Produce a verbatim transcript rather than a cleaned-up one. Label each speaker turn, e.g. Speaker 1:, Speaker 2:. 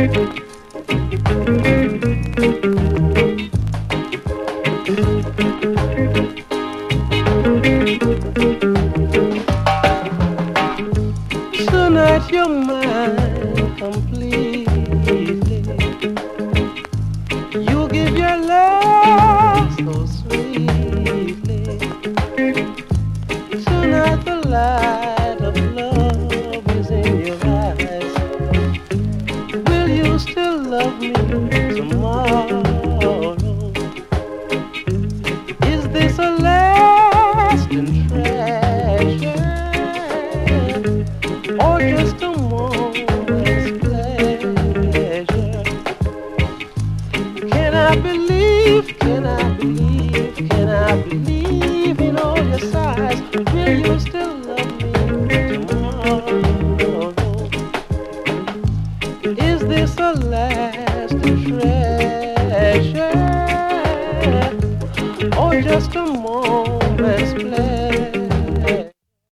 Speaker 1: Tonight you're mine completely. You give your love so sweetly. Tonight the light of love is in your eyes. Will you still love me tomorrow? Is this a lasting treasure? Or just a moment's pleasure? Can I believe, can I believe, can I believe in all your sighs? Will you still love me tomorrow? Is this a lasting treasure? Or just a moment's pleasure?